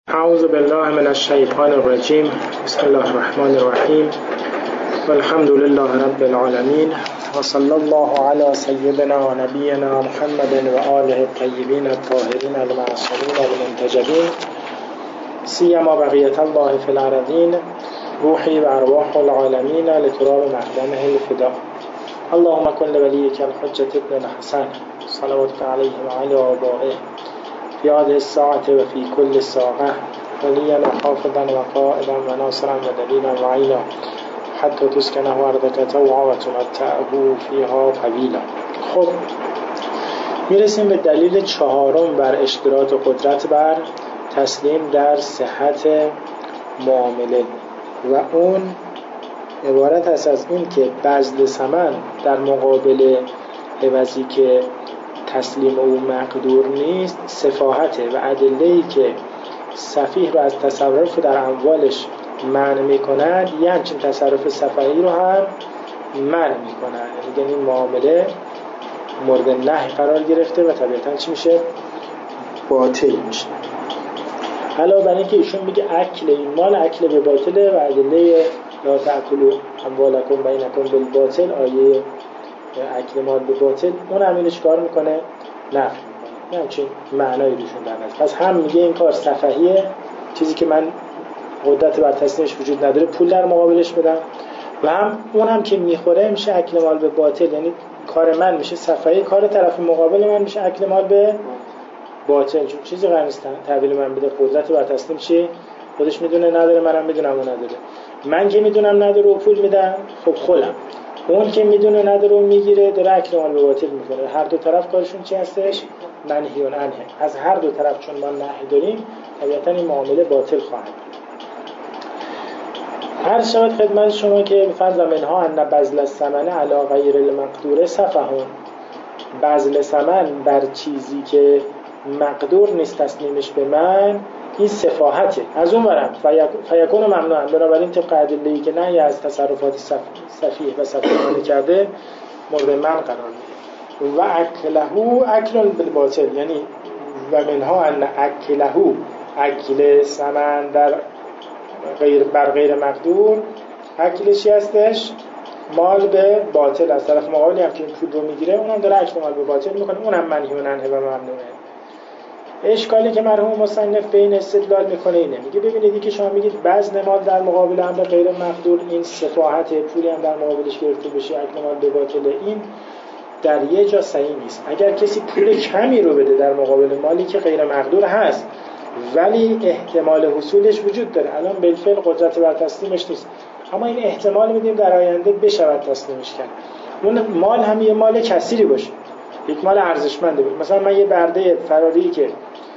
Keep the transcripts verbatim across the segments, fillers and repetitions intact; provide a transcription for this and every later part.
اعوذ بالله من الشیطان الرجیم. بسم الله الرحمن الرحیم. والحمد لله رب العالمین و صلی الله علی سیدنا و نبینا محمد و آله الطیبین الطاهرین المعصومین المنتجبین سیما بقیة الله فی الارضین روحی و ارواح العالمین لتراب مقدمه الفدا. اللهم کن لولیک الحجة ابن الحسن صلواتك علیه و علی آبائه فی هذه الساعة و فی کل ساعة ولیا و حافظا و قائدا و ناصرا و دلیلا و عینا حتی تسکنه ارضک طوعا و تمتعه فیها طویلا. خب میرسیم به دلیل چهارم بر اشتراط قدرت بر تسلیم در صحت معامله و اون عبارت است از این که بذل ثمن در مقابل عوضی که تسلیم او مقدور نیست سفاهته و ادله‌ای که سفیه رو از تصرف در اموالش منع می‌کند یه همچین تصرف سفاهی رو هم منع می‌کند. یعنی این معامله مورد نهی قرار گرفته و طبیعتاً چی میشه؟ باطل میشه. علاوه بر اینکه ایشون میگه اکل این مال اکل به باطله و ادله لا تأکلوا اموالکم بینکم بالباطل، آیه اکل مال به باطل، اون هم اینو چیکار میکنه؟ نفی میکنه. همچین معنایی روشون در نظر. پس هم میگه این کار سفهیه، چیزی که من قدرت بر تسلیمش وجود نداره پول در مقابلش بدم، و هم اون هم که میخوره میشه اکل مال به باطل، یعنی کار من میشه سفهی، کار طرف مقابل من میشه اکل مال به باطل، چون چیزی قرار نیست تحویل من بده. قدرت بر تسلیم چی؟ خودش میدونه نداره، منم میدونم اون نداره. من که میدونم نداره و پول میدم، خب خودم. اون که میدونه نداره و میگیره داره اکل مال به باطل میکنه. هر دو طرف کارشون چی هستش؟ منهی عنه. از هر دو طرف چون ما نهی داریم طبیعتا این معامله باطل خواهد بود. هر شود خدمت شما که فرض منها ان بذل الثمن علی غیر المقدور سفهون، بذل ثمن بر چیزی که مقدور نیست تسلیمش به من این سفاهته. از اون برم فیکون ممنوعا، بنابراین طبق ادله‌ای که نهی از تصرفات سفیه و سفیهانه کرده مورد منع قرار میده. و اکلهو اکل بالباطل، یعنی و منها ان اکلهو اکل ثمن در غیر بر غیر مقدور اکلشی هستش مال به باطل. از طرف مقابلی هم که این پول رو میگیره اونم داره اکل مال به باطل میکنه، اونم منهی عنه و ممنوعه. اشکالی که مرحوم مصنف به این استدلال میکنه اینه، میگه ببینید که شما میگید بذل مال در مقابل امر غیر مقدور این سفاهت، پولی هم در مقابلش گرفته بشه اکل مال به باطل، این در یه جا صحیح نیست. اگر کسی پول کمی رو بده در مقابل مالی که غیر مقدور هست ولی احتمال حصولش وجود داره، الان بالفعل قدرت بر تسلیمش نیست، اما این احتمال میدیم در آینده بشود تسلیمش کرد، اون مال هم یه مال کثیری باشه، یک مال ارزشمنده باشه. مثلا من یه برده فراری که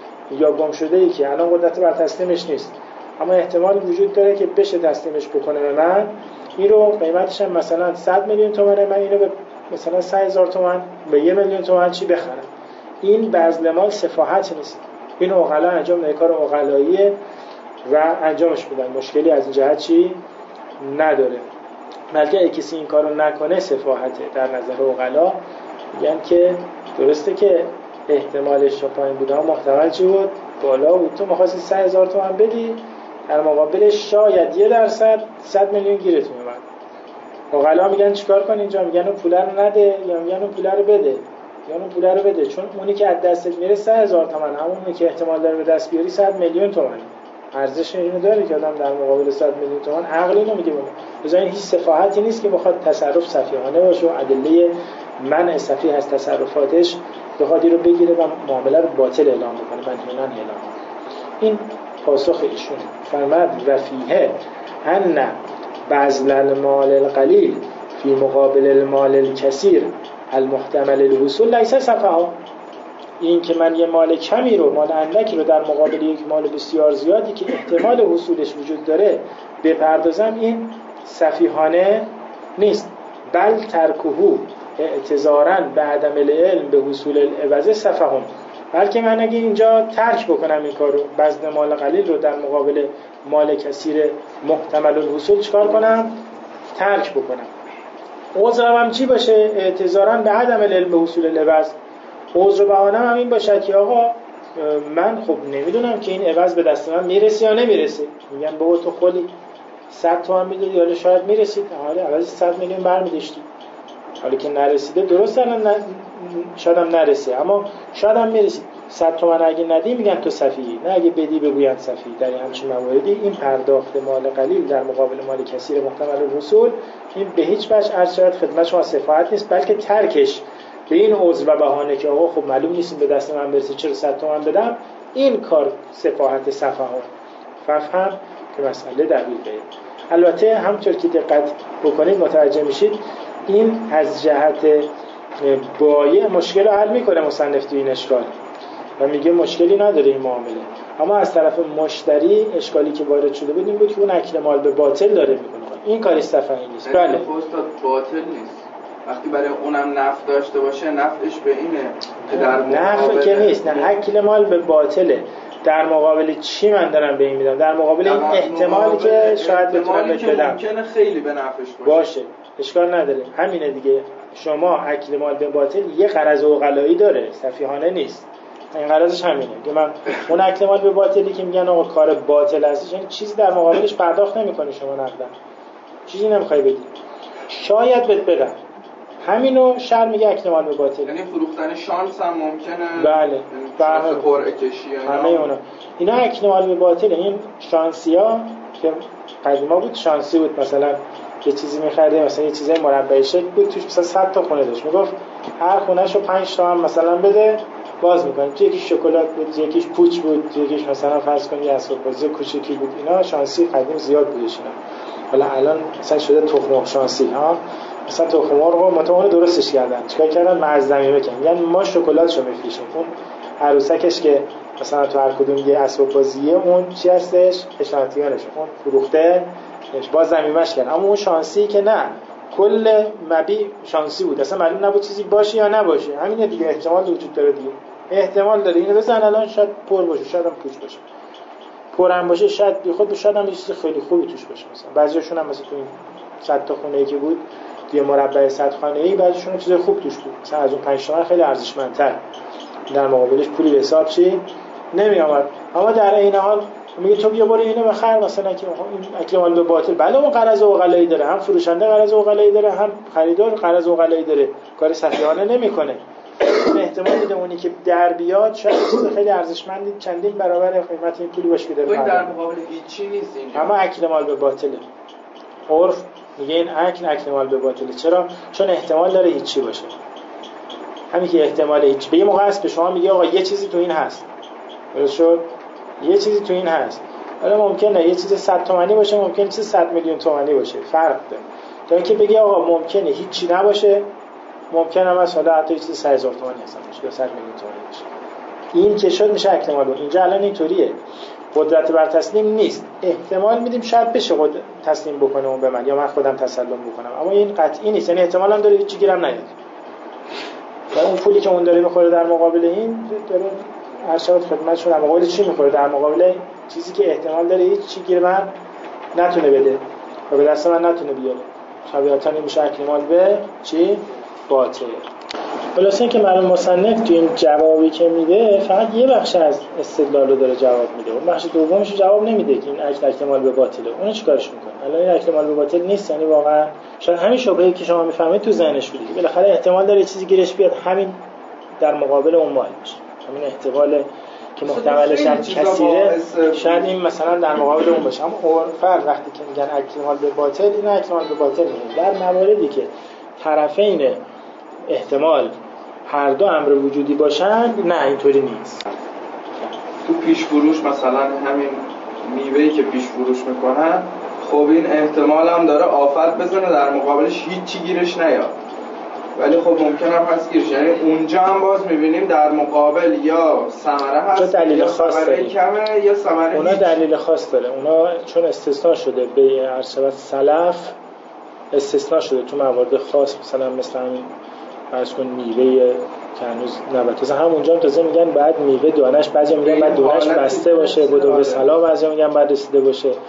یا گم شده ای که الان قدرت بر تسلیمش نیست اما احتمال وجود داره که بشه تسلیمش بکنه به من، این رو قیمتش هم مثلا صد میلیون تومانه، من اینو به مثلا سه هزار تومان به یک میلیون تومان چی بخرم. این بذل مال سفاهت نیست، این عقلا انجام میدن، کار عقلاییه و انجامش بدن، مشکلی از این جهت چی نداره. بلکه اگه کسی این کارو نکنه سفاهته در نظر عقلا. میگن که درسته که احتمالش پایین بوده اما محتمل چی بود؟ بالا بود. تو می‌خواستی سه هزار تومان بدی، در مقابلش شاید یه درصد صد میلیون گیرت میومد. عقلا میگن چیکار کن اینجا؟ میگن اون پول رو نده یا میگن اون پول رو بده، یا اون پول رو بده، چون اونی که از دستت میره سه هزار تومان، همونی که احتمال داره به دست بیاری صد میلیون تومان. ارزش اینو داره که آدم در مقابل صد میلیون تومان عقل اینو میگه بابا. بزن هیچ صفاحتی نیست که بخواد تصرف سفیهانه باشه و ادله منع سفیه از تصرفاتش بخواد رو بگیره و معامله رو باطل اعلام بکنه، منهیان اعلام. این پاسخ ایشون فرمود و فیه ان بذل المال القلیل فی مقابل المال الکثیر المحتمل الوصول لیس سفها. این که من یه مال کمی رو، مال اندکی رو در مقابل یک مال بسیار زیادی که احتمال حصولش وجود داره بپردازم، این سفیهانه نیست. بل ترکهو اعتذارا به عدم العلم به حصول العوض سفهون، بلکه من اگه اینجا ترک بکنم این کارو، بذل مال قلیل رو در مقابل مال کثیر محتمل الحصول چیکار کنم؟ ترک بکنم. عذرم هم چی باشه؟ اعتذارا به عدم العلم به حصول العوض. عذر و بهانه‌م هم این باشه که آقا من خب نمیدونم که این عوض به دست من میرسه یا نمیرسه. میگن بابا تو خودی صد تومن میدادی حالا شاید میرسید، حالا عوض صد میلیون برمی‌داشتی، حالا که نرسیده درست الان ن... شاید هم نرسه اما شاید هم میرسید. صد تومن اگه ندی میگن تو سفیهی، نه اگه بدی بگوین سفیهی. در همچین مواردی این پرداخت مال قلیل در مقابل مال کثیر محتمل الوصول این به هیچ وجه عرض شود خدمت شما سفاهت نیست، بلکه ترکش به این عذر و بهانه که آقا خب معلوم نیست به دست من برسه چرا صد تومن بدم، این کار سفاهت سفهان. فهم که مسئله دقیقه. البته همونطور که دقت بکنید متوجه میشید این از جهت بایع مشکل رو حل میکنه مصنف تو این اشکال و میگه مشکلی نداره این معامله، اما از طرف مشتری اشکالی که وارد شده بود این بود که اون اکل مال به باطل داره میکنه. این کاری سفهی نیست. بله استاد باطل نیست وقتی برای اونم نفع داشته باشه نفعش به اینه که در نفع که نیست، نه اکل مال به باطله. در مقابل چی من دارم به این میدم؟ در مقابل این احتمالی که شاید بتونم بهت بدم ممکنه خیلی به نفعش باشه. باشه اشکال نداره، همینه دیگه. شما اکل مال به باطل یه غرض عقلایی داره، سفیهانه نیست. این غرضش همینه که من اون اکل مال به باطلی که میگن آقا کار باطل هستش، یعنی چیزی در مقابلش پرداخت نمی‌کنی شما نقدن، چیزی نمیخوای بدی، شاید بهت بدم. همینو شرع میگه اکل مال به باطل. یعنی فروختن شانس هم ممکنه. بله بله قرعه کشی همه اونا اینا اکل مال به باطل. این شانسیا که قدیما بود شانسی بود، مثلا یه چیزی می‌خرید مثلا یه چیزای مربع شکل بود توش مثلا صد تا خونه داشت، میگفت هر خونه‌شو پنج تا هم مثلا بده باز می‌کنیم. یکیش شکلات بود، یکیش پوچ بود، یکیش مثلا فرض کن یه اسباب بازی کوچیکی بود. اینا شانسی قدیم زیاد بودش اینا. حالا الان مثلا شده تخم مرغ شانسی ها، مثلا تخم مرغ رو متون درستش کردن، چیکار کردن معزمی بکنن، یعنی ما شکلاتشو میفروشیم، اون عروسکش که مثلا تو هر کدوم یه اسباب بازیه اون چی هستش اشانتیونش اون فروخته باز زمیمش کردن. اما اون شانسی که نه، کل مبیع شانسی بود، اصلا معلوم نبود چیزی باشه یا نباشه. همینه دیگه، احتمال وجود داره دیگه، احتمال داره اینو بزن الان شاید پر باشه، شاید هم پوچ باشه، پر هم باشه شاید بی خود شاید هم یه چیز خیلی خوبی توش باشه. مثلا بعضیاشون هم مثلا تو این صد تا خونه‌ای که بود توی مربع صد خانه‌ای بعضیشون چیز خوب توش بود، مثلا از اون پنج تومن خیلی ارزشمندتر، در مقابلش پولی به حساب چی نمی آمد. اما در این حال میگه تو بیا برو اینو بخر، مثلا که این اکل مال به باطل. بله اون غرض عقلایی داره، هم فروشنده غرض عقلایی داره، هم خریدار غرض عقلایی داره، کار سفیهانه نمیکنه. احتمال میده اونی که در بیاد شاید چیز خیلی ارزشمندی چندین برابر قیمت این پولی باشه که داره. این در مقابل هیچی نیست اینجا، اما اکل مال به باطله. عرف میگه این اکل اکل مال به باطله. چرا؟ چون احتمال داره هیچی باشه. همین که احتمال هیچ به یه موقع است به شما میگه آقا یه چیزی تو این هست، درست شد؟ یه چیزی تو این هست. حالا ممکنه یه چیز صد تومانی باشه، ممکنه چیز صد میلیون تومانی باشه، فرق داره. تا اینکه بگی آقا ممکنه هیچی نباشه، ممکنه هم مثلا حتی چیز صد هزار تومانی هست باشه یا صد میلیون تومانی باشه. این که شد میشه اکل مال. اینجا الان اینطوریه، قدرت بر تسلیم نیست، احتمال میدیم شاید بشه خود تسلیم بکنه اون به من یا من خودم تسلم بکنم، اما این قطعی نیست. یعنی احتمال هم داره هیچی گیرم نیاد و اون پولی که اون داره میخوره در مقابل این داره هر شب خدمت شما در مقابل چی میخوره؟ در مقابل چیزی که احتمال داره هیچ چی گیر من نتونه بده و به دست من نتونه بیاره. طبیعتاً میشه اکل مال به چی؟ باطل. خلاصه اینکه مرحوم مصنف تو این جوابی که میده فقط یه بخش از استدلال رو داره جواب میده، اون بخش دومش رو جواب نمیده که این اکل اکل مال به باطله. اون چیکارش میکنه؟ الان این اکل مال به باطل نیست، یعنی واقعا شاید همین شبهه‌ای که شما میفهمید تو ذهنش بوده، بالاخره احتمال داره چیزی گیرش بیاد، همین در مقابل اون مال باشه، همین احتمال که محتملش هم کثیره، شاید این مثلا در مقابل اون باشه. اما فرق وقتی که میگن اکل مال به باطل، این اکل مال به باطل میگن در مواردی که طرفین احتمال هر دو امر وجودی باشند. نه اینطوری نیست. تو پیش فروش مثلا همین میوه‌ای که پیش فروش میکنن، خب این احتمال هم داره آفت بزنه در مقابلش هیچی گیرش نیاد، ولی خب ممکنه هست گیرش، یعنی اونجا هم باز میبینیم در مقابل یا ثمره هست دلیل خاص داره کمه یا ثمره اونا دلیل خاص داره. اونا چون استثناء شده به ارشبت سلف، استثناء شده تو موارد خاص، مثلا مثل همین فرض کن میوه که هنوز نبات، مثلا همونجا هم تازه میگن بعد میوه دانش، بعضی میگن بعد دانش بسته باشه بدو به سلا، بعضی میگن بعد رسیده باشه.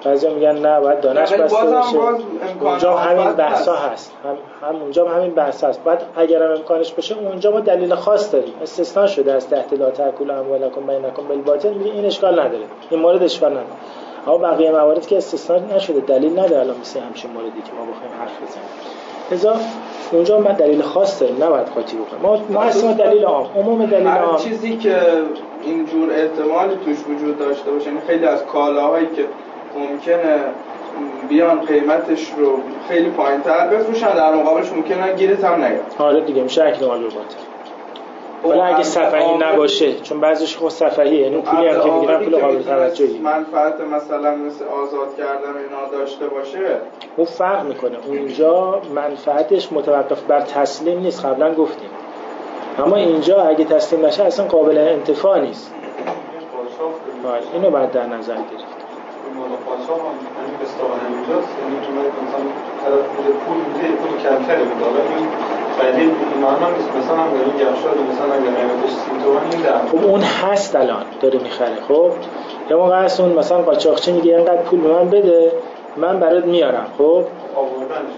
بعضیا میگن نه باید دانش بسته باشه. اونجا همین بحثا هست، هم هم اونجا هم همین بحث هست. بعد اگر هم امکانش باشه اونجا ما دلیل خاص داریم، استثناء شده از تحت لا تاکلوا اموالکم بینکم بالباطل، میگه این اشکال نداره، این مورد اشکال نداره. اما بقیه موارد که استثناء نشده، دلیل نداره الان مثل همچین موردی که ما بخوایم حرف بزنیم. لذا اونجا ما دلیل خاص داریم، نباید قاطی بکنیم. ما ما اصلا دلیل عام، عموم دلیل عام، هر چیزی که اینجور احتمالی توش وجود داشته باشه، یعنی خیلی از کالاهایی که ممکنه بیان قیمتش رو خیلی پایین‌تر بفروشن، در مقابلش ممکنه گیرت هم نیاد. آره دیگه، میشه اکمال به باطل. ولی اگه صفحه‌ای نباشه، چون بعضیش خود صفحه‌ایه، یعنی پولی هم که میگیرن پول قابل توجهی، منفعت مثلا مثل آزاد کردن اینا داشته باشه، اون فرق میکنه. اونجا منفعتش متوقف بر تسلیم نیست، قبلا گفتیم. اما اینجا اگه تسلیم نشه اصلا قابل انتفاع نیست. اینو باید در نظر گرفت. مولا پادشاه هم همین استفاده اینجاست، یعنی که مثلا طرف میده پول میده پول کمتری میده، این خیلی معنا نیست. مثلا هم داریم گمشاد مثلا اگر قیمتش سی تومن میده، خب اون هست الان داره میخره. خب یه موقع هست اون مثلا قاچاقچی میگه اینقدر پول به من بده من برات میارم. خب آوردنش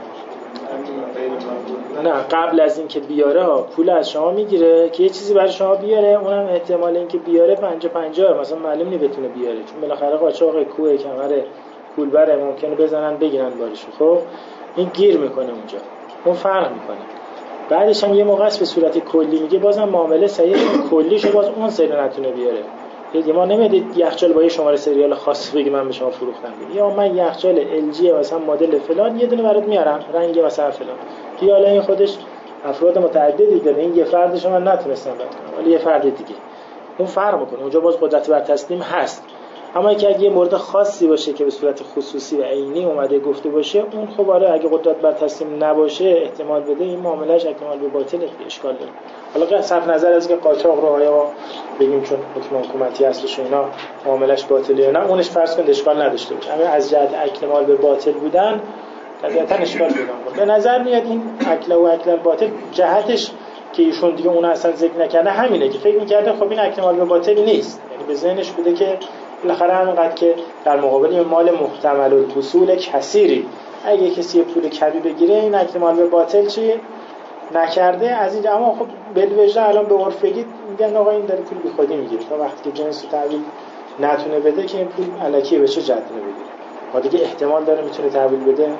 نه، قبل از اینکه بیاره ها پول از شما میگیره که یه چیزی برای شما بیاره، اونم احتمال اینکه بیاره پنجاه پنجاه، مثلا معلوم نی بتونه بیاره، چون بالاخره قاچاق کوه کمر پولبره، ممکنه بزنن بگیرن بارشو. خب این گیر میکنه اونجا، اون فرق میکنه. بعدش هم یه موقع است به صورت کلی میگه بازم معامله صحیح کلیشو باز اون سری نتونه بیاره. یه ما نمیدید یخچال با یه شماره سریال خاصی بگی من به شما فروختم، یا من یخچال ال جی مثلا مدل فلان یه دونه برات میارم رنگ مثلا فلان، که حالا این خودش افراد متعددی داره، این یه فردش من نتونستم رد کنم ولی یه فرد دیگه، اون فرق میکنه. اونجا باز قدرت بر تسلیم هست. اما اگه اگه یه مورد خاصی باشه که به صورت خصوصی و عینی اومده گفته باشه، اون خب آره اگه قدرت بر تسلیم نباشه احتمال بده این معاملهش احتمال به باطل اشکال داره. حالا صرف نظر از که قاچاق رو آیا بگیم چون حکم حکومتی هستش و اینا معاملهش باطله یا نه، اونش فرض کن اشکال نداشته باشه، اما از جهت اکمال به باطل بودن طبیعتا اشکال پیدا می‌کنه. به نظر میاد این اکل و اکل باطل جهتش که ایشون دیگه اون اصلا ذکر نکنه همینه که فکر می‌کرده خب این اکمال به باطل نیست، یعنی به ذهنش بوده که بالاخره همینقدر که در مقابل مال محتمل الحصول کثیری اگه کسی پول کمی بگیره این اکمال به باطل چی نکرده از اینجا. اما خب بالوجه الان به عرف بگید میگن آقا این داره پول بی خودی میگیره، تا وقتی که جنس تحویل نتونه بده که این پول الکی به چه جهت بگیره، ما دیگه احتمال داره میتونه تحویل بده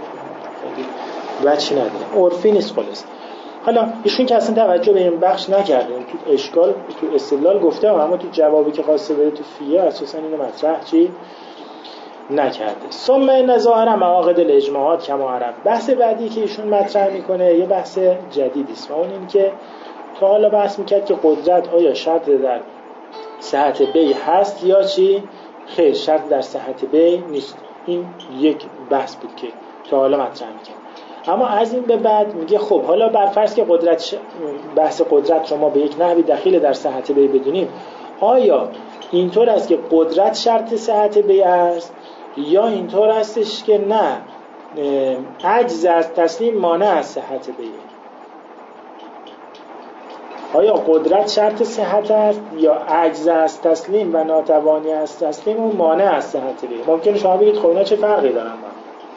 و چی نداره، عرفی نیست خلاص. حالا ایشون که اصلا توجه به این بخش نکرده، تو اشکال تو استدلال گفته اما تو جوابی که خواسته بده تو فیه اساسا اینو مطرح چی نکرده. ثم نظاهر معاقد الاجماعات کما عرف. بحث بعدی که ایشون مطرح میکنه یه بحث جدیدی است و اون این که تا حالا بحث میکرد که قدرت آیا شرط در صحت بی هست یا چی خیر شرط در صحت بی نیست. این یک بحث بود که تا حالا مطرح میکرد. اما از این به بعد میگه خب حالا بر فرض که قدرت ش... بحث قدرت رو ما به یک نحوی دخیل در صحت بی بدونیم، آیا اینطور است که قدرت شرط صحت بی است یا اینطور استش که نه عجز از تسلیم مانع از صحت بی؟ آیا قدرت شرط صحت است یا عجز از تسلیم و ناتوانی از تسلیم اون مانع از صحت بی؟ ممکنه شما بگید خب اینا چه فرقی دارن با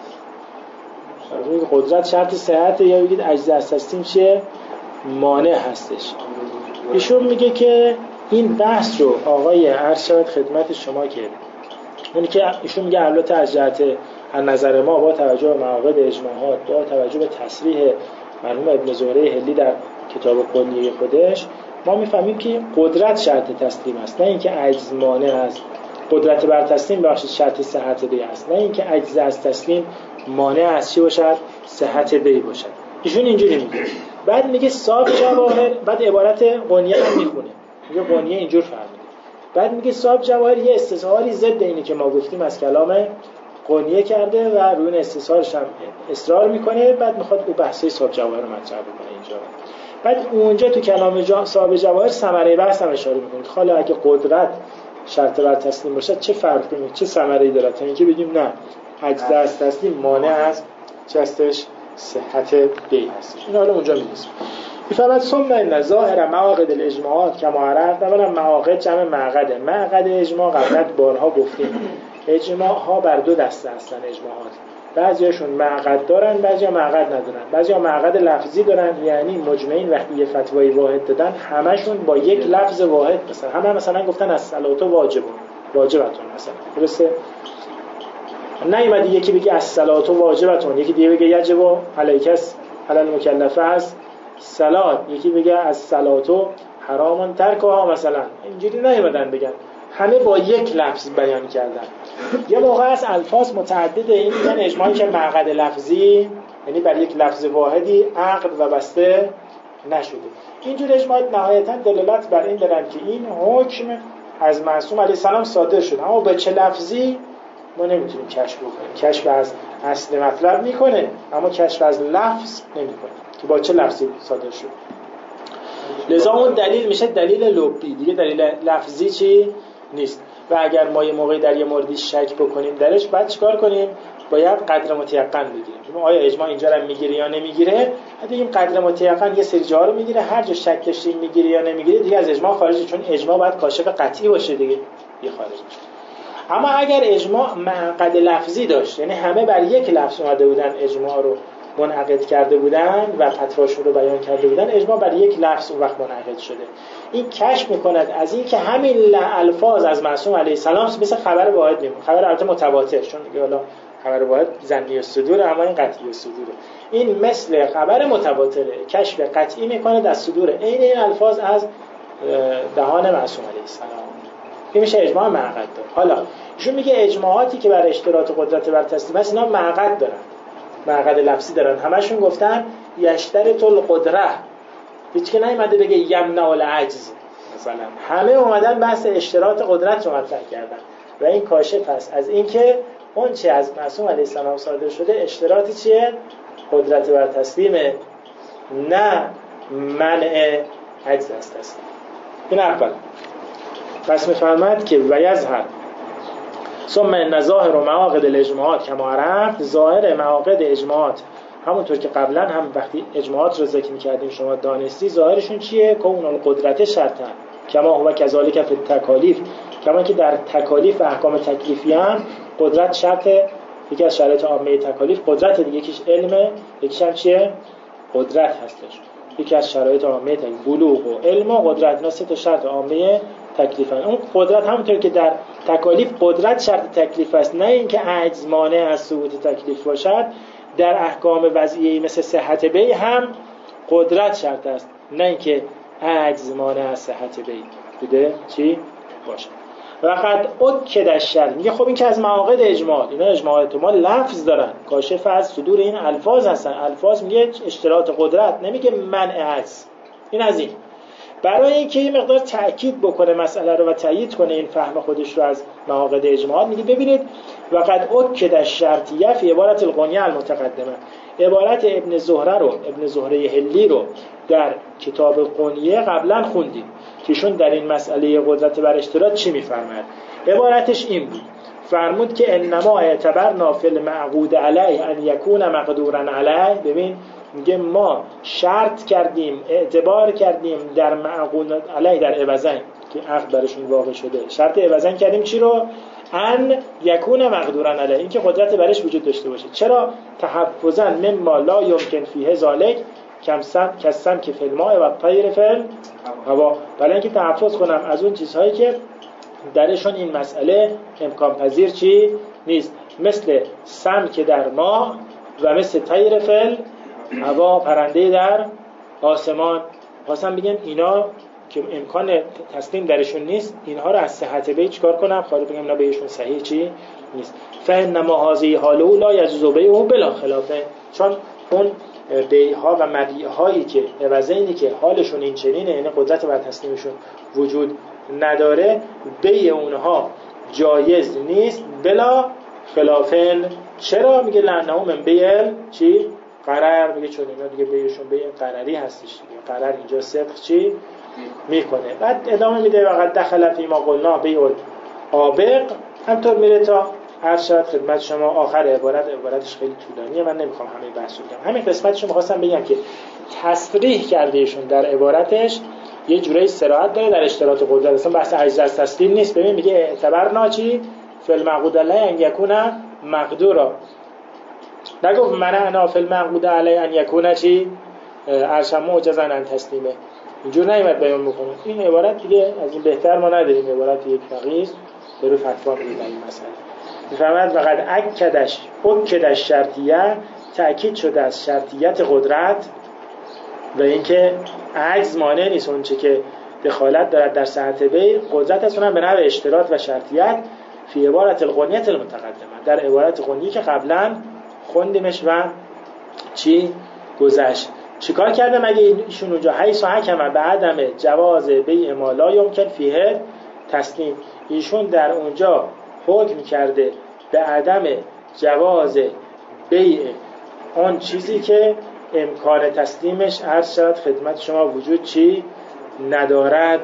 قدرت شرط صحت یا بگید عجز از تسلیم چه مانع هستش؟ ایشون میگه که این بحث رو آقای عرض شود خدمت شما که اونی که ایشون میگه البته از جهت از نظر ما با توجه به معاقد اجماعات با توجه به تصریح مرحوم ابن زهره حلی در کتاب قلیه خودش ما میفهمیم که قدرت شرط تسلیم است، نه اینکه عجز مانع است. قدرت بر تسلیم بخش شرط صحت بی است، نه اینکه عجز از تسلیم مانع از چی باشد صحت بی باشد. ایشون اینجوری میگه. بعد میگه صاحب جواهر، بعد عبارت قنیه هم میخونه، میگه قنیه اینجور فهمیده. بعد میگه صاحب جواهر یه استثاری ضد اینی که ما گفتیم از کلام قنیه کرده و روی این استثارش هم اصرار میکنه. بعد میخواد او بحثه صاحب جواهر رو مطرح بکنه اینجا. بعد اونجا تو کلام جا صاحب جواهر ثمره بحث هم اشاره میکنه. حالا اگه قدرت شرط بر تسلیم باشد چه فرقی میکنه، چه ثمره‌ای داره؟ تا اینکه بگیم نه عجز از تسلیم مانع از چستش صحت بی هست. این حالا اونجا میرسیم. میفهمد ثم ان ظاهر معاقد الاجماعات کما عرفت. اولا معاقد جمع معقده. معقد اجماع قبلا بارها گفتیم اجماع ها بر دو دسته هستن اجماعات. بعضیاشون معقد دارن، بعضیا معقد ندارن. بعضیا معقد لفظی دارن، یعنی مجمعین وقتی یه فتوای واحد دادن همشون با یک لفظ واحد، مثلا همه مثلا گفتن الصلات واجب واجبتون مثلا، درسته؟ نیومدی یکی بگه الصلات واجبتون، یکی دیگه بگه یجب علیکس علی المکلفه از صلات، یکی بگه الصلات حرام ترکها مثلا. اینجوری نیومدن بگن، همه با یک لفظ بیان کردن. یه موقع از الفاظ متعدده، این میگن اجماعی که معقد لفظی، یعنی بر یک لفظ واحدی عقد و بسته نشده. اینجور اجماع نهایتا دلالت بر این دارن که این حکم از معصوم علیه السلام صادر شده، اما به چه لفظی ما نمیتونیم کشف بکنیم. کشف از اصل مطلب میکنه اما کشف از لفظ نمیکنه که با چه لفظی صادر شده. لذا اون دلیل میشه دلیل لبی، دیگه دلیل لفظی چی نیست. و اگر ما یه موقعی در یه موردی شک بکنیم درش، بعد چیکار کنیم؟ باید قدر متیقن بگیریم. آیا اجماع اینجا رو میگیره یا نمیگیره؟ بگیم قدر متیقن یه سری جاها رو میگیره، هر جا شک داشتیم میگیره یا نمیگیره دیگه از اجماع خارجه، چون اجماع باید کاشف قطعی باشه دیگه، یه خارج میشه. اما اگر اجماع معقد لفظی داشت، یعنی همه بر یک لفظ اومده بودن اجماع رو منعقد کرده بودن و فتواشون رو بیان کرده بودن، اجماع بر یک لفظ اون وقت منعقد شده. این کشف میکند از این که همین الفاظ از معصوم علیه السلام مثل خبر واحد میمونه. خبر البته متواتر، چون دیگه حالا خبر واحد ظنی الصدور، اما این قطعی الصدوره. این مثل خبر متواتره، کشف قطعی میکند از صدور این این الفاظ از دهان معصوم علیه السلام. این میشه اجماع معقد داره. حالا ایشون میگه اجماعاتی که بر اشتراط قدرت بر تسلیم است اینا معقد دارن، معقد لفظی دارن. همشون گفتن یشترط القدره، هیچ که نیومده بگه یمنع العجز مثلا. همه اومدن بحث اشتراط قدرت رو مطرح کردن و این کاشف است از اینکه اون چه از معصوم علیه السلام صادر شده اشتراطی چیه؟ قدرت بر تسلیمه، نه منع عجز است تسلیم. این اول. پس میفرماد که و یظهر ثم ان ظاهر و معاقد الاجماعات کما عرفت، ظاهر معاقد اجماعات همونطور که قبلا هم وقتی اجماعات رو ذکر می‌کردیم شما دانستی، ظاهرشون چیه؟ کون القدرت شرطا کما هو کذالک فی التکالیف، کما که در تکالیف و احکام تکلیفی هم قدرت شرط، یکی از شرایط عامه تکالیف قدرت، دیگه یکیش علمه، یکیش هم چیه؟ قدرت هستش. یکی از شرایط عامه تکلیف بلوغ و علم و قدرت، اینا سه تا شرط عامه تکلیفن. اون قدرت همونطور که در تکالیف قدرت شرط تکلیف است، نه اینکه عجز مانع از ثبوت تکلیف باشد، در احکام وضعیه مثل صحت بی هم قدرت شرط است، نه اینکه عجز مانع از صحت بی بوده چی باشه. وقد اکد الشرط، میگه خب این که از معاقد اجماع، اینا اجماعات ما لفظ دارن، کاشف از صدور این الفاظ هستن. الفاظ میگه اشتراط قدرت، نمیگه منع عجز. این از این برای اینکه یه مقدار تأکید بکنه مسئله رو و تأیید کنه این فهم خودش رو از معاقد اجماع، میگه ببینید وقد اکد الشرطیه فی عبارت القنیه المتقدمه، عبارت ابن زهره رو، ابن زهره هلی رو در کتاب قنیه قبلا خوندیم که ایشون در این مسئله قدرت بر اشتراط چی میفرماید. عبارتش این بود، فرمود که انما اعتبرنا فی المعقود علیه ان یکون مقدورا علیه. ببین میگه ما شرط کردیم، اعتبار کردیم در معقود علیه، در عوضین که عقد برشون واقع شده، شرط عوضین کردیم چی رو؟ ان یکون مقدورا علیه، این که قدرت برش وجود داشته باشه. چرا؟ تحفظا مما لا یمکن فیه ذالک کمسم کسم که فی الماء و الطیر فی الهوا، برای اینکه تحفظ کنم از اون چیزهایی که درشون این مسئله امکان پذیر چی نیست، مثل سم که در ما و مثل طیر فی هوا، پرنده در آسمان. خواستم بگم اینا که امکان تسلیم درشون نیست، اینها رو از صحت بی چیکار کنم؟ خواهد بگم اینا بهشون صحیح چی نیست. فانما هذه حاله لا یجوز بیعه بلا خلافه، چون اون بیعها و مبیعهایی که عوضینی که حالشون این چنینه، یعنی قدرت بر تسلیمشون وجود نداره، بیع اونها جایز نیست بلا خلافن. چرا؟ میگه لعنه من بیع چی؟ قرار، میگه چون اینا دیگه بیعشون بیع قراری هستش دیگه، قرار اینجا صدق چی میکنه. بعد ادامه میده وقت دخل فی ما قلنا بیع آبق، همطور میره تا هر شاید خدمت شما آخر عبارت. عبارتش خیلی طولانیه، من نمیخوام همه بحث رو بگم. همین قسمتشو میخواستم بگم که تصریح کرده ایشون در عبارتش یه جورایی صراحت داره در اشتراط قدرت، اصلا بحث عجز از تسلیم نیست. ببین میگه اعتبرنا چی فی المعقود علیه ان یکون مقدورا. نگفت منعنا فی المعقود علیه ان یکون چی؟ عرشا معجزا عن تسلیمه. اینجور نیومد بیان بکنه. این عبارت دیگه از این بهتر ما نداریم. عبارت یک فقیه برو فتوا میده در این مسئله. میفهمد فقط اکدش اکدش شرطیه، تأکید شده از شرطیت قدرت و اینکه عجز مانع نیست. اون چه که دخالت دارد در صحت بی قدرت است، اونم به نوع اشتراط و شرطیت فی عبارت الغنیت المتقدمه، در عبارت غنی که قبلا خوندیمش و چی گذشت. چیکار کرده مگه ایشون اونجا حیث و حکم به عدم جواز بیع ما لا یمکن فیه تسلیم، ایشون در اونجا حکم کرده به عدم جواز بیع اون چیزی که امکان تسلیمش عرض شد خدمت شما وجود چی ندارد.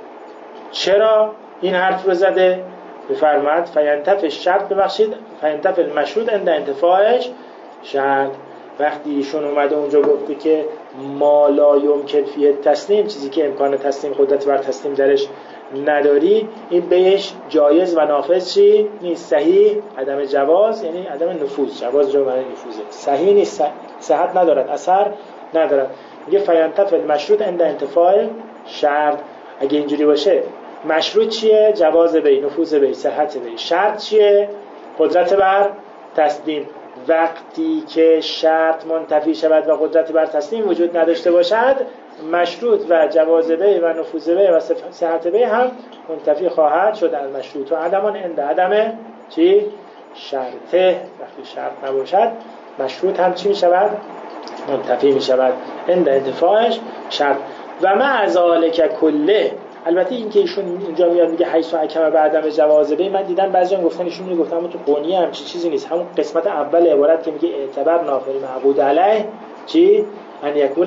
چرا این حرف رو زده؟ بفرماد فینتف شرط، ببخشید فینتف المشروط عند انتفاعش شرط. وقتی ایشون اومده اونجا گفته که ما لا یمکن فیه تسلیم، چیزی که امکان تسلیم قدرت بر تسلیم درش نداری، این بهش جایز و نافذ چی نیست. صحیح عدم جواز یعنی عدم نفوذ، جواز جو معنی نفوذه، صحیح نیست، صحت ندارد، اثر ندارد. میگه فینتف المشروط عند انتفاع شرط. اگه اینجوری باشه مشروط چیه؟ جواز بی، نفوذ بی، صحت بی. شرط چیه؟ قدرت بر تسلیم. وقتی که شرط منتفی شود و قدرت بر تسلیم وجود نداشته باشد، مشروط و جواز بی و نفوذ بی و صحت بی هم منتفی خواهد شد از مشروط. و عدمان عند عدم چی؟ شرطه. وقتی شرط نباشد مشروط هم چی می شود؟ منتفی می شود عند انتفاعش شرط. و مع ذالک کله، البته این که ایشون اینجا میاد میگه حیث و حکم به عدم جواز بی، من دیدم بعضی‌ها گفتن ایشون میگفتن اما تو قونیه هم چی چیزی نیست. همون قسمت اول عبارت که میگه اعتبار نافر معقود علیه چی ان یکون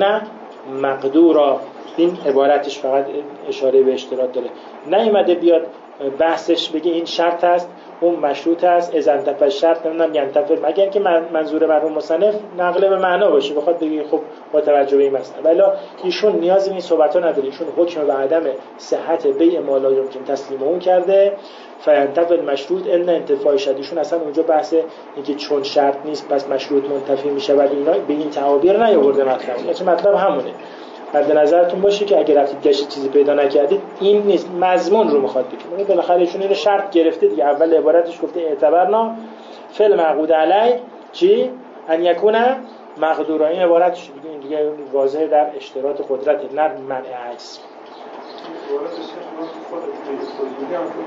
مقدورا، این عبارتش فقط اشاره به اشتراط داره، نیومده بیاد بحثش بگه این شرط است اون مشروط است، اذا انتفى شرط نمیدونم ینتفع، مگر که منظور مرحوم مصنف نقل به معنا باشه بخواد بگه خب با توجه به این مسئله. ولی ایشون نیازی به این صحبت‌ها نداره. ایشون حکم به عدم صحت بیع ما لا یمکن تسلیم اون کرده، فینتفع المشروط ان انتفاع شد. ایشون اصلا اونجا بحث اینکه چون شرط نیست پس مشروط منتفی میشه و اینا به این تعابیر نیاورده مطلب. یعنی مطلب همونه. مد نظرتون باشه که اگر رفتید گشت چیزی پیدا نکردید این نیست، مضمون رو میخواد بگه. بالاخره ایشون اینو شرط گرفته دیگه. اول عبارتش گفته اعتبرنا فعل معقود علی چی ان یکون مقدورا، این عبارتش دیگه این دیگه واضحه در اشتراط قدرت نه منع عجز. عبارتش خود استفاده هم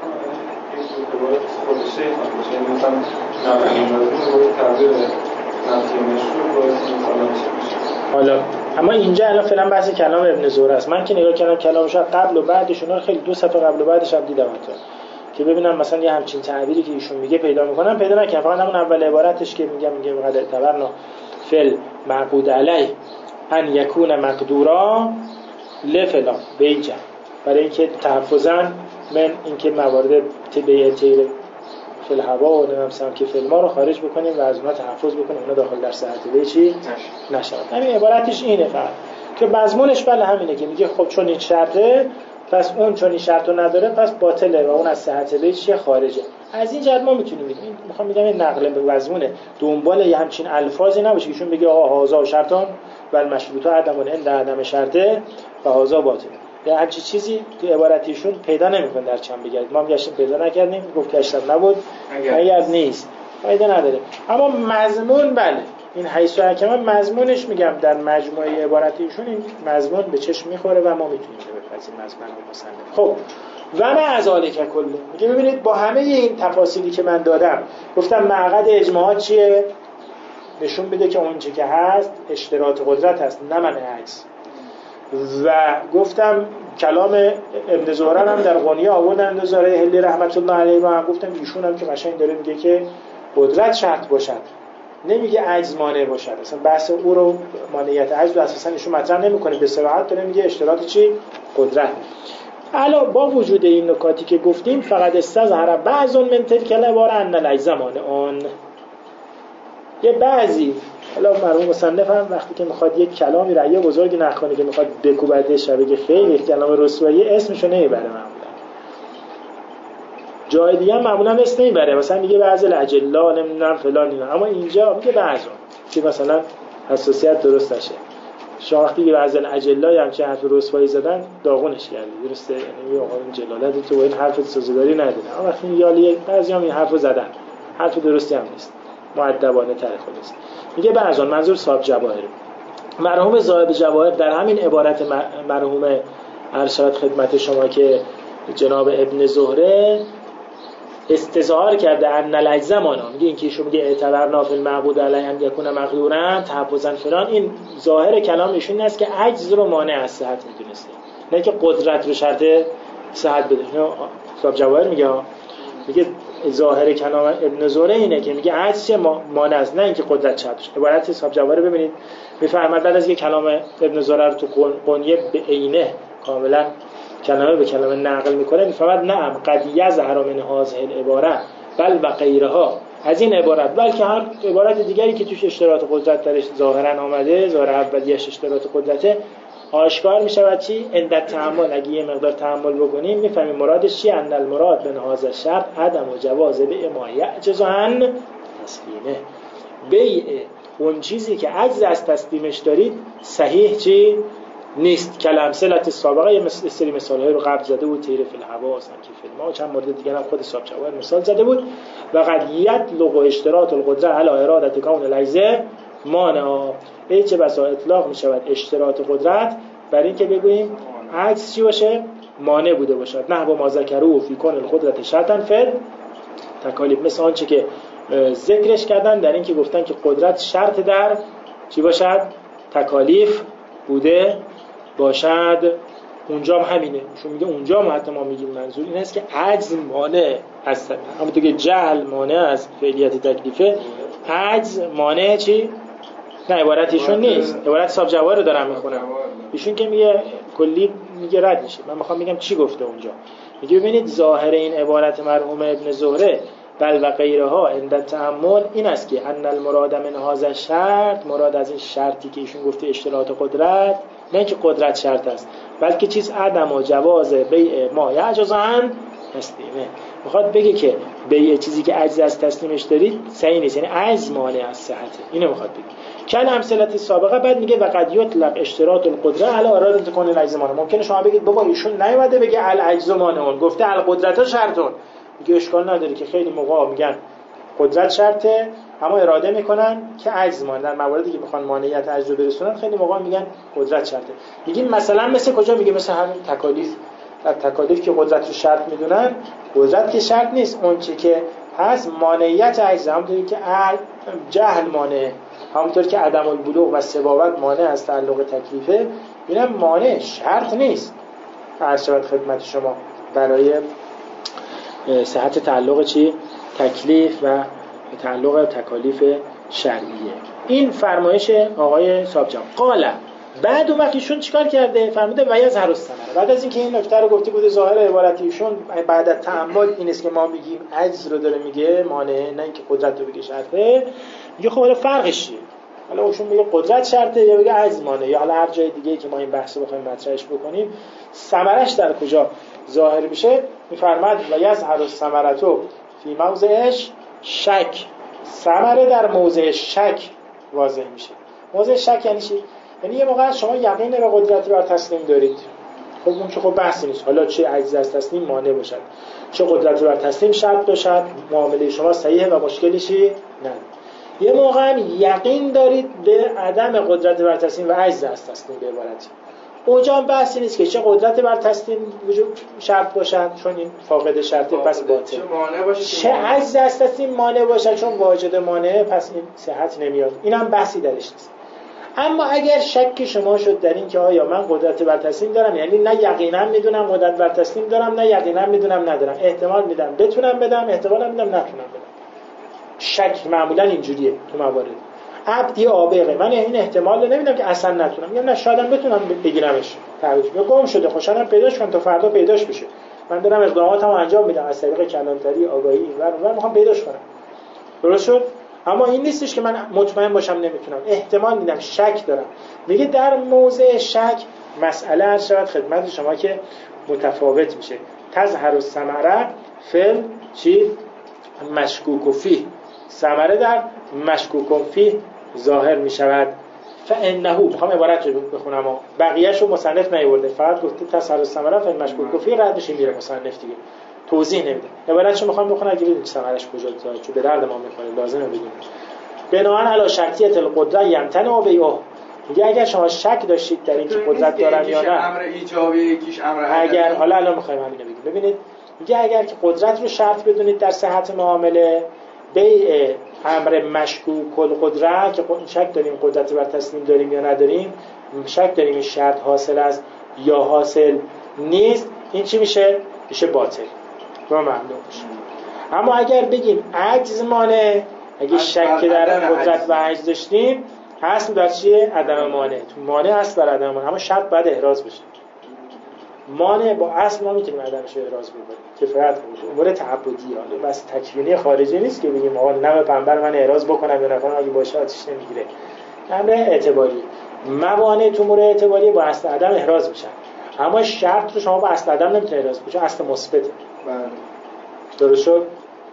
فکر عبارت خودشه باشه، مثلا نمونه مضمون رو تعبیر نفی مشروع باید مثلا میشه. حالا اما اینجا الان فعلا بحث کلام ابن زهره است. من که نگاه کردم کلامش قبل و بعدش اونا خیلی دو صفحه قبل و بعدش هم دیدم حتی که ببینم مثلا یه همچین تعبیری که ایشون میگه پیدا میکنم، پیدا نکردم. فقط همون اول عبارتش که میگم میگه بغل اعتبرنا فعل معقود علیه ان یکون مقدورا لفلان بیجا، برای اینکه تحفظاً من اینکه موارد تبیه تیر فل هوا و نمیم سمکی فل ما رو خارج بکنیم و از اونا تحفظ بکنیم، اونا داخل در صحت به چی نشود. همین عبارتش اینه فقط که مضمونش بله همینه که میگه خب چون این شرطه پس اون چون این شرطو نداره پس باطله و اون از صحت به چی خارجه. از این جهت ما میتونیم بگیم، میخوام میگم این نقل به مضمونه دنبال یه همچین الفاظی نباشه که ایشون بگه آها هازا شرطان و المشروط عدمون عند عدم شرطه و هازا باطله. یا همچین چیزی تو عبارتیشون پیدا نمی‌کنه در چند بگردید. ما هم گشتیم پیدا نکردیم، گفت گشتم نبود، اگر نیست فایده نداره. اما مضمون بله این حیث و حکم مضمونش میگم در مجموعه عبارتیشون این مضمون به چشم میخوره و ما میتونیم بپذیریم مضمون رو مصنف. خب و ما از ذالک کله میگه ببینید با همه این تفاصیلی که من دادم گفتم معقد اجماعات چیه؟ نشون بده که اون چه که هست اشتراط قدرت هست نه منع عجز. و گفتم کلام ابن زهره هم در غنیه آوردن ابن زهره هلی رحمت الله علیه و هم گفتم ایشون هم که قشنگ داره میگه که قدرت شرط باشد، نمیگه عجز مانع باشد. اصلا بحث او رو مانعیت عجز رو اساسا ایشون مطرح نمیکنه، به صراحت داره میگه اشتراط چی؟ قدرت. الا با وجود این نکاتی که گفتیم فقط استظهر بعض من تلک العباره ان العجز مانع. یه بعضی حالا مرحوم مصنف هم وقتی که میخواد یک کلامی رأی بزرگی نکنه که میخواد بکوبتش و بگه خیلی کلام رسوایی اسمشو نمیبره معمولا. جای دیگه هم معمولا اسم نمیبره، مثلا میگه بعضی الاجلا نمیدونم فلان اینا، اما اینجا میگه بعضی که مثلا حساسیت درست نشه. شما وقتی که بعضی الاجلا هم چه حرف رسوایی زدن داغونش کردی، درسته؟ یعنی آقا این جلالت تو این حرف سازگاری نداره، اما وقتی یالی بعضی هم این حرفو زدن، حرف درستی هم نیست، مؤدبانه تر خلاص. میگه بعضی منظور صاحب جواهر، مرحوم صاحب جواهر در همین عبارت مرحوم ارشاد خدمت شما که جناب ابن زهره استظهار کرده ان الاجزا مانا، میگه این که ایشون میگه اعتبرنا فی المعبود علیه ان یکون مقدورا تحفظا فلان، این ظاهر کلام ایشون این است که عجز رو مانع از صحت میدونسته، نه که قدرت رو شرط صحت بده. صاحب جواهر میگه میگه ظاهر کلام ابن زهره اینه که میگه عجز چه مانع است، نه اینکه قدرت شرط بشه. عبارت صاحب جواهر ببینید میفرماد بعد از اینکه کلام ابن زهره رو تو قنیه به عینه کاملا کلمه به کلمه نقل میکنه، میفرماد نعم قد یظهر من هذه العباره بل و غیرها، از این عبارت بلکه هر عبارت دیگری که توش اشتراط قدرت درش ظاهرا آمده، ظاهر اولیش اشتراط قدرته، آشکار میشود چی؟ عند تأمل، اگه یه مقدار تأمل بکنیم میفهمیم مرادش چی. ان المراد من هذا الشرط عدم و جواز بیع ما یعجز عن تسلیمه، بیع اون چیزی که عجز از تسلیمش دارید صحیح چی؟ نیست. کلمثلت سابقه یه سری مثال‌های رو قبل زده بود، تیر فی الحواس، که فیلم ها، چند مورد دیگه هم خود صاحب جواهر مثال زده بود. و قد یطلق اشتراط القدره علی ارادت کون العجز مانع، ای چه بسا اطلاق می شود اشتراط قدرت برای اینکه بگوییم عجز چی باشه؟ مانع بوده باشد. نحو ما ذکروا فی کون القدرت شرطا فی تکالیف، مثل آنچه که ذکرش کردن در اینکه گفتن که قدرت شرط در چی باشد؟ تکالیف بوده باشد. اونجا هم همینه، چون میگه اونجا ما حتی ما میگیم منظور این است که عجز مانع از، همونطور که جهل مانع از فعلیت تکلیفه، عجز مانع چی؟ نه عبارت ایشون نیست، عبارت صاحب جواهر رو دارم میخونم. ایشون که میگه کلی میگه رد میشه، من میخوام بگم چی گفته اونجا. میگه ببینید ظاهر این عبارت مرحوم ابن زهره بل و غیرها عند تأمل این است که ان المراد من هذا شرط، مراد از این شرطی که ایشون گفته اشتراط قدرت، نه که قدرت شرط است، بلکه چیز عدم و جواز بیع ما یعجز عن تسلیمه. میخواد بگه که بیع چیزی که عجز از تسلیمش دارید صحیح نیست، یعنی عجز مانع از صحته، اینو میخواد بگه. کل امثلت سابقه بعد میگه و قد یطلق اشتراط القدره علی اراده کون العجز مانع. ممکنه شما بگید بابا ایشون نیومده بگه العجز مانع، گفته القدرت شرطون، میگه اشکال نداره که خیلی موقع میگن قدرت شرطه اما اراده میکنن که عجز مانع، در مواردی که میخوان مانعیت عجز رو برسونن خیلی موقع میگن قدرت شرطه. میگیم مثلا مثل کجا؟ میگه مثل همین تکالیف، در تکالیف که قدرت رو شرط میدونن، قدرت که شرط نیست، اون چه که هست مانعیت عجز، همونطوری که جهل مانع، همونطور که عدم البلوغ و سبابت مانع از تعلق تکلیفه، اینم مانع شرط نیست. عرض شود خدمت شما برای صحت تعلق چی؟ تکلیف و تعلق تکالیف شرعیه. این فرمایش آقای صاحب جان. قاله بعد اون وقت ایشون چیکار کرده؟ فرموده و یظهر الثمره، بعد از اینکه این نکته رو گفته بوده ظاهر عبارت ایشون بعد از تأمل این است که ما میگیم عجز رو داره میگه مانع، نه اینکه قدرت رو بگه شرطه. میگه خب حالا فرقش چیه؟ حالا ایشون میگه قدرت شرطه یا بگه عجز مانع، یا حالا هر جای دیگه که ما این بحث رو بخوایم مطرحش بکنیم ثمرش در کجا ظاهر میشه؟ میفرماد و یظهر الثمره فی موضعش شک، ثمره در موضع شک واضح میشه. موضع شک یعنی چی؟ یعنی یه موقع شما یقین به قدرتی بر تسلیم دارید، خب اون که خب بحثی نیست، حالا چه عجز از تسلیم مانع باشد، چه قدرتی بر تسلیم شرط باشد، معامله شما صحیحه و مشکلی چی؟ نه. یه موقع یقین دارید به عدم قدرت بر تسلیم و عجز از تسلیم، به عبارتی اونجا هم بحثی نیست که چه قدرت بر تسلیم وجود شرط باشد چون این فاقد شرطه پس باطل، چه مانع باشه، چه عجز از تسلیم مانع باشد چون واجد مانع پس این صحت نمیاد، این هم بحثی درش نیست. اما اگر شک شما شد در این که آیا من قدرت بر تسلیم دارم، یعنی نه یقینا میدونم قدرت بر تسلیم دارم، نه یقینا میدونم ندارم، احتمال میدم بتونم بدم، احتمال میدم نتونم بدم. شک معمولا اینجوریه تو موارد. عبدی آبقه، من این احتمال رو نمیدم که اصلا نتونم، میگم نه شایدم بتونم بگیرمش، تعریف یا گم شده خوشحالم پیداش کنم تا فردا پیداش بشه، من دارم اقداماتمو انجام میدم از طریق کلانتری آگاهی اینور اونور میخوام پیداش کنم، درست شد؟ اما این نیستش که من مطمئن باشم نمیتونم، احتمال میدم، شک دارم. میگه در موضع شک مسئله هر شود خدمت شما که متفاوت میشه. تظهر الثمره فعل چی؟ مشکوک فیه، ثمره در مشکوک فیه ظاهر می شود. فانه، میخوام عبارت رو بخونم و بقیه‌شو مصنف نیورده، فقط گفته تصرف ثمره فعل مشکوک فیه، ردش میره مصنف دیگه، توضیح نمیده. عبارتشو میخوام بخونم اگه ببینید ثمرش کجا داره، چون به درد ما میخوره، لازمه بدونید. بناهن علی شرطیت القدره یمتنع بیه، میگه اگر شما شک داشتید در اینکه قدرت دارن یا نه، امر ایجابی یکیش امر عدمی، اگر حالا الان میخوایم همین بگیم، ببینید میگه اگر که قدرت رو شرط بدونید در صحت معامله، بیع امر مشکوک القدره که شک داریم قدرت بر تسلیم داریم یا نداریم، شک داریم این شرط حاصل است یا حاصل نیست، این چی میشه؟ میشه باطل و ممنوع میشه. اما اگر بگیم عجز مانع، اگه شک در قدرت و عجز داشتیم، اصل در چیه؟ عدم مانع. تو مانع اصل بر عدم مانع، اما شرط باید احراز بشه. مانع با اصل ما میتونیم عدمش رو احراز بکنیم، کفایت میکنه. امور تعبدی ها، بس تکوینی خارجی نیست که بگیم آقا نم پنبر من احراز بکنم یا نکنم، اگه باشه آتش نمیگیره. امر اعتباری، موانع تو امور اعتباری با اصل عدم احراز میشن، اما شرط رو شما با اصل عدم نمیتونید احراز کنید، چون اصل مثبته. بله درست شد؟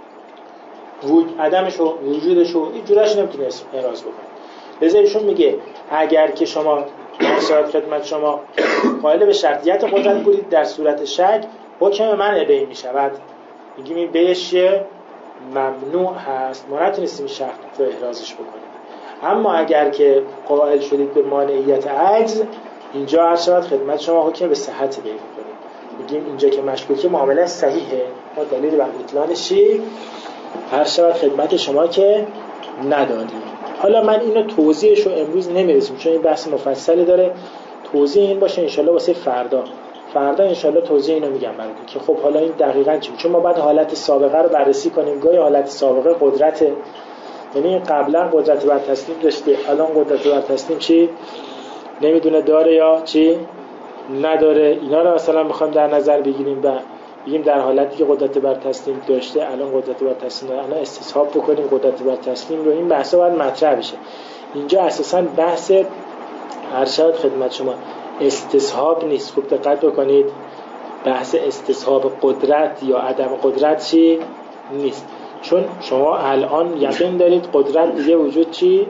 وجود عدمش و وجودش رو این جورش نمیتونید احراز بکنید. لذا ایشون میگه اگر که شما شاید خدمت شما قائل به شرطیت قدرت بودید، در صورت شک حکم منع به این میشود، میگیم این بهش ممنوع هست، ما نتونستیم این شرط رو احرازش بکنیم. اما اگر که قائل شدید به مانعیت عجز، اینجا هر شود خدمت شما حکم به صحت به این میکنیم، میگیم اینجا که مشکوکه معامله صحیحه، ما دلیل بر بطلانشی هر شود خدمت شما که ندادیم. حالا من اینو توضیحش رو امروز نمیرسیم، چون این بحث مفصلی داره، توضیح این باشه انشالله واسه فردا. فردا انشالله توضیح اینو میگم براتون که خب حالا این دقیقاً چی، چون ما بعد حالت سابقه رو بررسی کنیم. گاهی حالت سابقه قدرت، یعنی قبلا قدرت بر تسلیم داشته، الان قدرت بر تسلیم چی نمیدونه داره یا چی نداره، اینا رو مثلا میخوایم در نظر بگیریم و بگیم در حالتی که قدرت بر تسلیم داشته الان قدرت بر تسلیم داره، الان استصحاب بکنیم قدرت بر تسلیم رو. این بحثا باید مطرح بشه. اینجا اساساً بحث ارشاد خدمت شما استصحاب نیست، خوب دقت بکنید، بحث استصحاب قدرت یا عدم قدرت چی نیست، چون شما الان یقین دارید قدرت دیگه وجود چی؟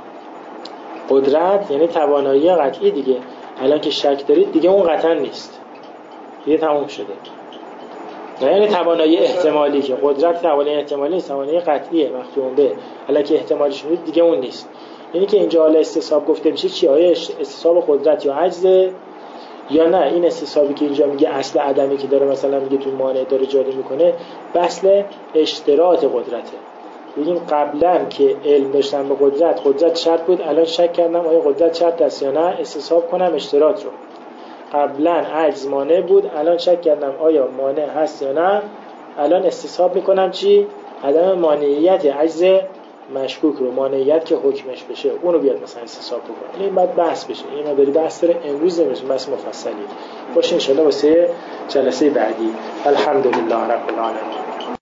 قدرت یعنی توانایی قطعی دیگه. الان که شک دارید دیگه اون قطعا نیست، دیگه تموم شده. نه یعنی توانایی احتمالی، که قدرت توانایی احتمالی نیست، توانایی قطعیه مختوم به. الان که احتمالی شده دیگه اون نیست. یعنی که اینجا حالا استصحاب گفته میشه چی؟ آیا استصحاب قدرت یا عجزه یا نه؟ این استصحابی که اینجا میگه اصل عدمی که داره مثلا میگه تو مانع داره جاری میکنه، اصل اشتراط قدرته. بگیم قبلا که علم داشتم به قدرت، قدرت شرط بود، الان شک کردم آیا قدرت شرط است یا نه، استصحاب کنم اشتراط رو. قبلا عجز مانع بود، الان شک کردم آیا مانع هست یا نه، الان استصحاب میکنم چی؟ عدم مانعیت عجز مشکوک رو، مانعیت که حکمش بشه اون رو بیاد مثلا استصحاب بکنم. این باید بحث بشه، این مداری بحث داره، امروز نمیشه بحث مفصلی باشه. انشالله واسه جلسه بعدی. الحمدلله رب العالمین.